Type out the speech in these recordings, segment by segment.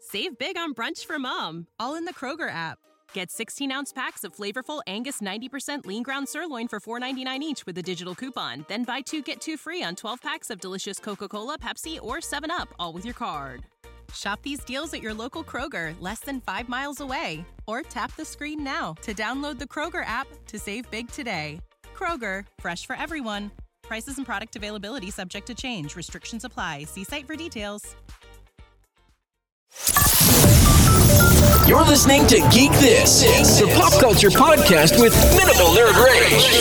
Save big on brunch for mom, all in the Kroger app. Get 16-ounce packs of flavorful Angus 90% lean ground sirloin for $4.99 each with a digital coupon. Then buy 2, get 2 free on 12 packs of delicious Coca-Cola, Pepsi, or 7-Up, all with your card. Shop these deals at your local Kroger, less than 5 miles away. Or tap the screen now to download the Kroger app to save big today. Kroger, fresh for everyone. Prices and product availability subject to change. Restrictions apply. See site for details. You're listening to Geek This, the pop culture podcast with minimal nerd rage.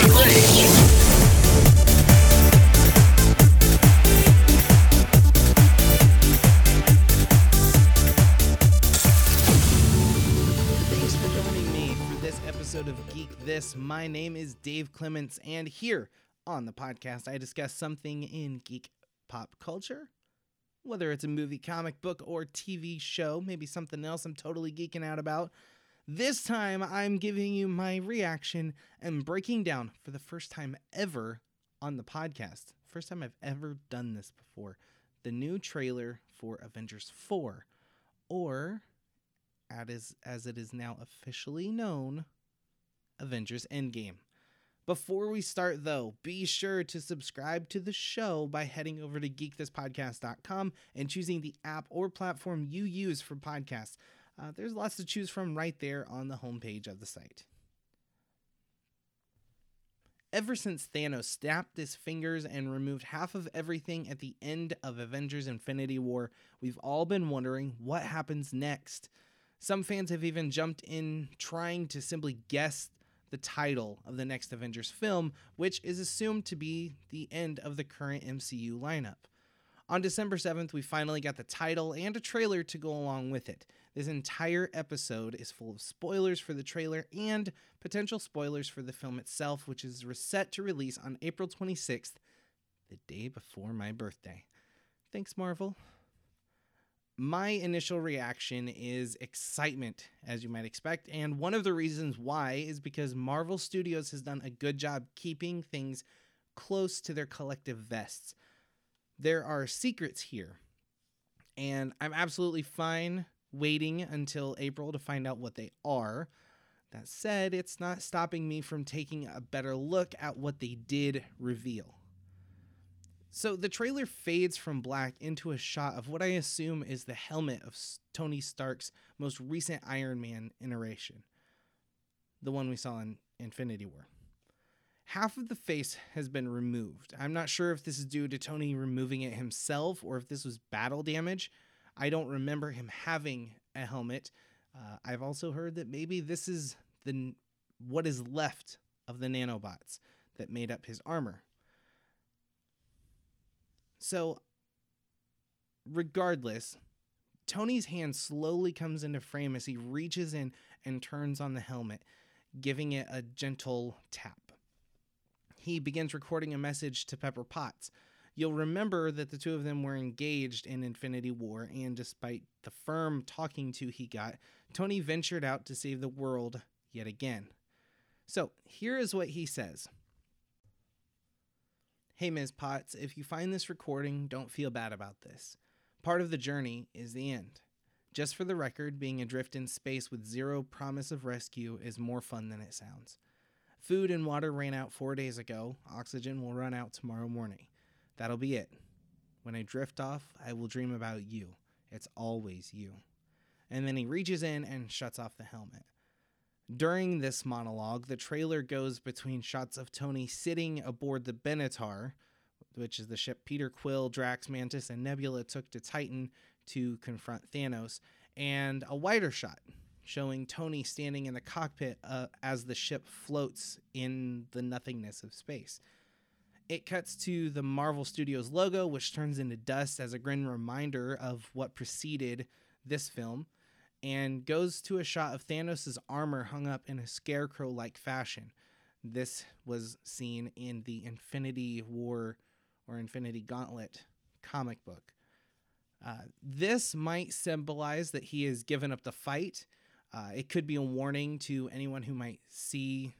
Thanks for joining me for this episode of Geek This. My name is Dave Clements, and here on the podcast, I discuss something in geek pop culture. Whether it's a movie, comic book, or TV show, maybe something else I'm totally geeking out about. This time, I'm giving you my reaction and breaking down for the first time ever on the podcast. First time I've ever done this before. The new trailer for Avengers 4, or as it is now officially known, Avengers Endgame. Before we start, though, be sure to subscribe to the show by heading over to geekthispodcast.com and choosing the app or platform you use for podcasts. There's lots to choose from right there on the homepage of the site. Ever since Thanos snapped his fingers and removed half of everything at the end of Avengers Infinity War, we've all been wondering what happens next. Some fans have even jumped in trying to simply guess the title of the next Avengers film, which is assumed to be the end of the current MCU lineup. On December 7th, we finally got the title and a trailer to go along with it. This entire episode is full of spoilers for the trailer and potential spoilers for the film itself, which is set to release on April 26th, the day before my birthday. Thanks, Marvel. My initial reaction is excitement, as you might expect, and one of the reasons why is because Marvel Studios has done a good job keeping things close to their collective vests. There are secrets here, and I'm absolutely fine waiting until April to find out what they are. That said, it's not stopping me from taking a better look at what they did reveal. So the trailer fades from black into a shot of what I assume is the helmet of Tony Stark's most recent Iron Man iteration, the one we saw in Infinity War. Half of the face has been removed. I'm not sure if this is due to Tony removing it himself or if this was battle damage. I don't remember him having a helmet. I've also heard that maybe this is what is left of the nanobots that made up his armor. So, regardless, Tony's hand slowly comes into frame as he reaches in and turns on the helmet, giving it a gentle tap. He begins recording a message to Pepper Potts. You'll remember that the two of them were engaged in Infinity War, and despite the firm talking to he got, Tony ventured out to save the world yet again. So, here is what he says. Hey, Ms. Potts, if you find this recording, don't feel bad about this. Part of the journey is the end. Just for the record, being adrift in space with zero promise of rescue is more fun than it sounds. Food and water ran out 4 days ago. Oxygen will run out tomorrow morning. That'll be it. When I drift off, I will dream about you. It's always you. And then he reaches in and shuts off the helmet. During this monologue, the trailer goes between shots of Tony sitting aboard the Benatar, which is the ship Peter Quill, Drax, Mantis, and Nebula took to Titan to confront Thanos, and a wider shot showing Tony standing in the cockpit as the ship floats in the nothingness of space. It cuts to the Marvel Studios logo, which turns into dust as a grim reminder of what preceded this film, and goes to a shot of Thanos' armor hung up in a scarecrow-like fashion. This was seen in the Infinity War or Infinity Gauntlet comic book. This might symbolize that he has given up the fight. It could be a warning to anyone who might see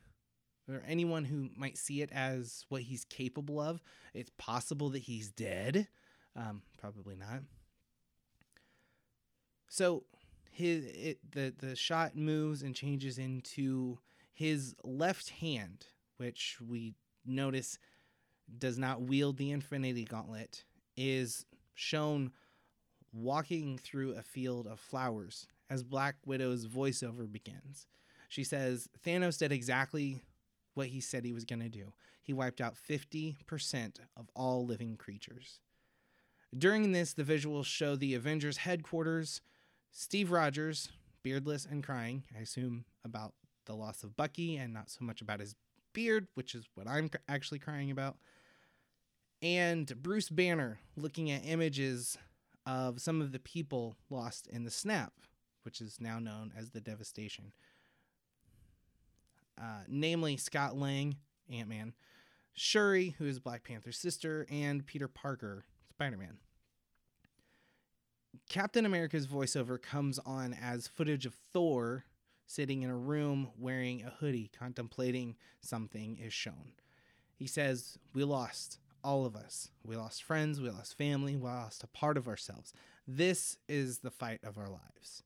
it as what he's capable of. It's possible that he's dead. Probably not. So the shot moves and changes into his left hand, which we notice does not wield the Infinity Gauntlet, is shown walking through a field of flowers as Black Widow's voiceover begins. She says, Thanos did exactly what he said he was going to do. He wiped out 50% of all living creatures. During this, the visuals show the Avengers headquarters, Steve Rogers, beardless and crying, I assume about the loss of Bucky and not so much about his beard, which is what I'm actually crying about, and Bruce Banner looking at images of some of the people lost in the snap, which is now known as the Devastation. Namely Scott Lang, Ant-Man, Shuri, who is Black Panther's sister, and Peter Parker, Spider-Man. Captain America's voiceover comes on as footage of Thor sitting in a room wearing a hoodie, contemplating something is shown. He says, "We lost, all of us. We lost friends, we lost family, we lost a part of ourselves. This is the fight of our lives."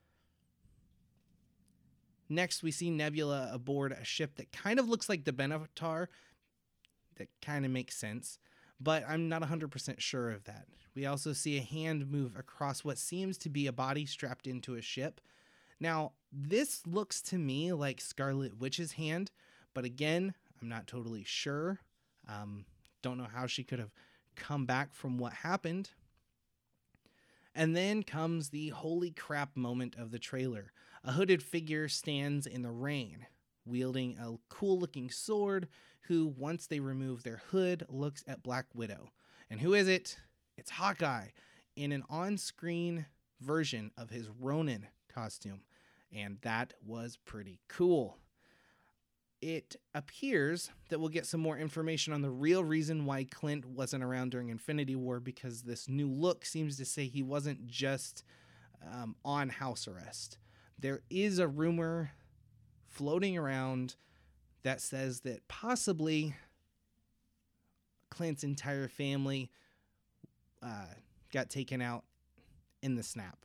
Next, we see Nebula aboard a ship that kind of looks like the Benatar. That kind of makes sense, but I'm not 100% sure of that. We also see a hand move across what seems to be a body strapped into a ship. Now, this looks to me like Scarlet Witch's hand, but again, I'm not totally sure. Don't know how she could have come back from what happened. And then comes the holy crap moment of the trailer. A hooded figure stands in the rain, wielding a cool-looking sword, who, once they remove their hood, looks at Black Widow. And who is it? It's Hawkeye, in an on-screen version of his Ronin costume. And that was pretty cool. It appears that we'll get some more information on the real reason why Clint wasn't around during Infinity War, because this new look seems to say he wasn't just on house arrest. There is a rumor floating around that says that possibly Clint's entire family got taken out in the snap.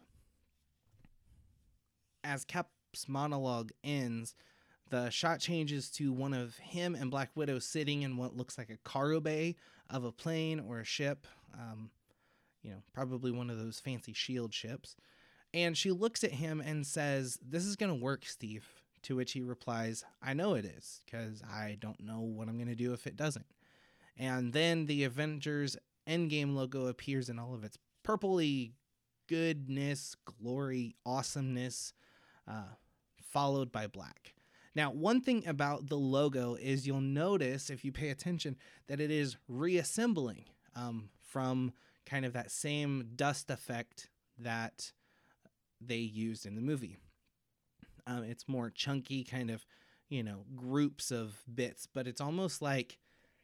As Cap's monologue ends, the shot changes to one of him and Black Widow sitting in what looks like a cargo bay of a plane or a ship, probably one of those fancy S.H.I.E.L.D. ships. And she looks at him and says, "This is going to work, Steve." To which he replies, "I know it is, because I don't know what I'm going to do if it doesn't." And then the Avengers Endgame logo appears in all of its purpley goodness, glory, awesomeness, followed by black. Now, one thing about the logo is you'll notice, if you pay attention, that it is reassembling from kind of that same dust effect that they used in the movie. It's more chunky, kind of, groups of bits, but it's almost like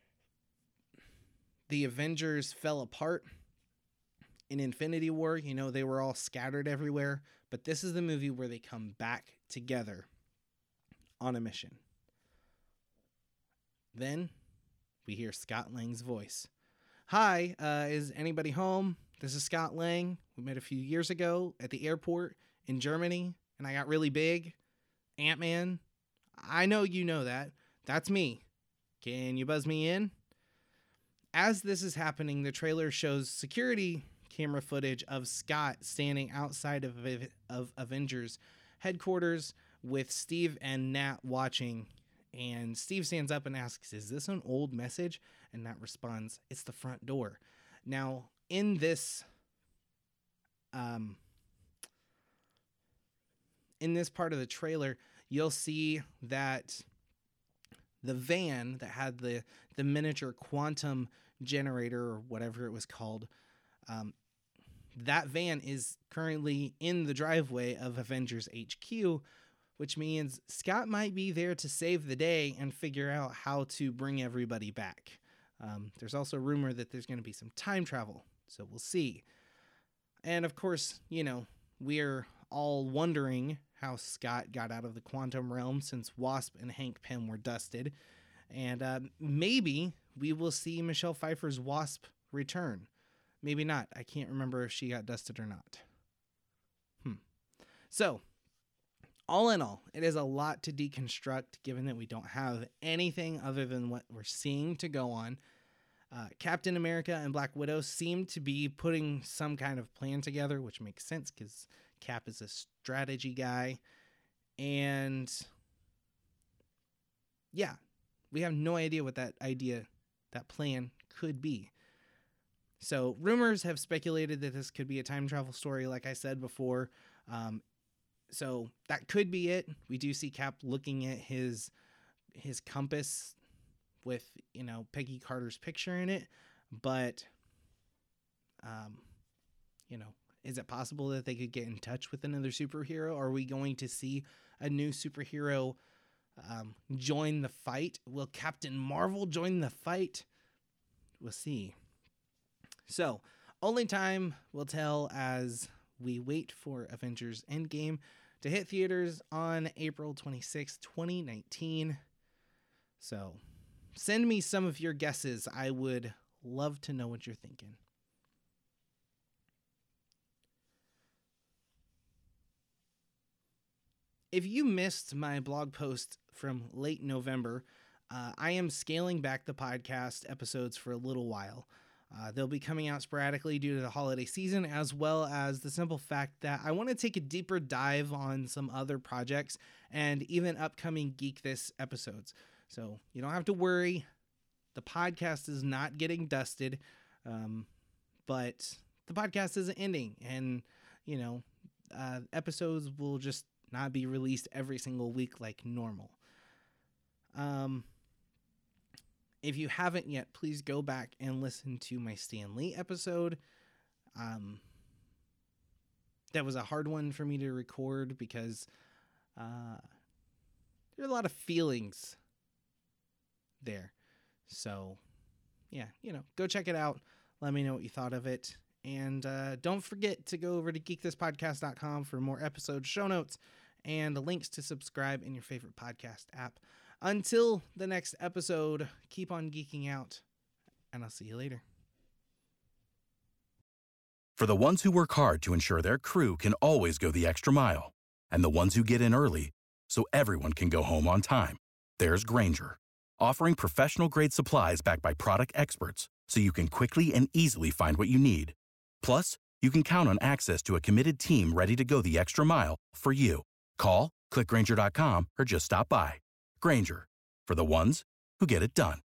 the Avengers fell apart in Infinity War. They were all scattered everywhere, but this is the movie where they come back together on a mission. Then we hear Scott Lang's voice. "Hi, is anybody home? This is Scott Lang. We met a few years ago at the airport in Germany, and I got really big. Ant-Man. I know you know that. That's me. Can you buzz me in?" As this is happening, the trailer shows security camera footage of Scott standing outside of Avengers headquarters with Steve and Nat watching. And Steve stands up and asks, "Is this an old message?" And Nat responds, "It's the front door." Now, in this part of the trailer, you'll see that the van that had the miniature quantum generator, or whatever it was called, that van is currently in the driveway of Avengers HQ, which means Scott might be there to save the day and figure out how to bring everybody back. There's also rumor that there's going to be some time travel, so we'll see. And of course, we're all wondering how Scott got out of the quantum realm, since Wasp and Hank Pym were dusted. And maybe we will see Michelle Pfeiffer's Wasp return. Maybe not. I can't remember if she got dusted or not. So, all in all, it is a lot to deconstruct given that we don't have anything other than what we're seeing to go on. Captain America and Black Widow seem to be putting some kind of plan together, which makes sense because Cap is a strategy guy. And yeah, we have no idea what that plan could be. So rumors have speculated that this could be a time travel story, like I said before. So that could be it. We do see Cap looking at his compass with, Peggy Carter's picture in it. But, is it possible that they could get in touch with another superhero? Are we going to see a new superhero join the fight? Will Captain Marvel join the fight? We'll see. So, only time will tell as we wait for Avengers Endgame to hit theaters on April 26, 2019. So, send me some of your guesses. I would love to know what you're thinking. If you missed my blog post from late November, I am scaling back the podcast episodes for a little while. They'll be coming out sporadically due to the holiday season, as well as the simple fact that I want to take a deeper dive on some other projects and even upcoming Geek This episodes. So you don't have to worry. The podcast is not getting dusted, but the podcast isn't ending. And, episodes will just not be released every single week like normal. If you haven't yet, please go back and listen to my Stan Lee episode. That was a hard one for me to record because there are a lot of feelings there. So, yeah, go check it out. Let me know what you thought of it. And don't forget to go over to geekthispodcast.com for more episode show notes and links to subscribe in your favorite podcast app. Until the next episode, keep on geeking out, and I'll see you later. For the ones who work hard to ensure their crew can always go the extra mile, and the ones who get in early so everyone can go home on time, there's Grainger, offering professional-grade supplies backed by product experts so you can quickly and easily find what you need. Plus, you can count on access to a committed team ready to go the extra mile for you. Call, click Grainger.com, or just stop by. Grainger, for the ones who get it done.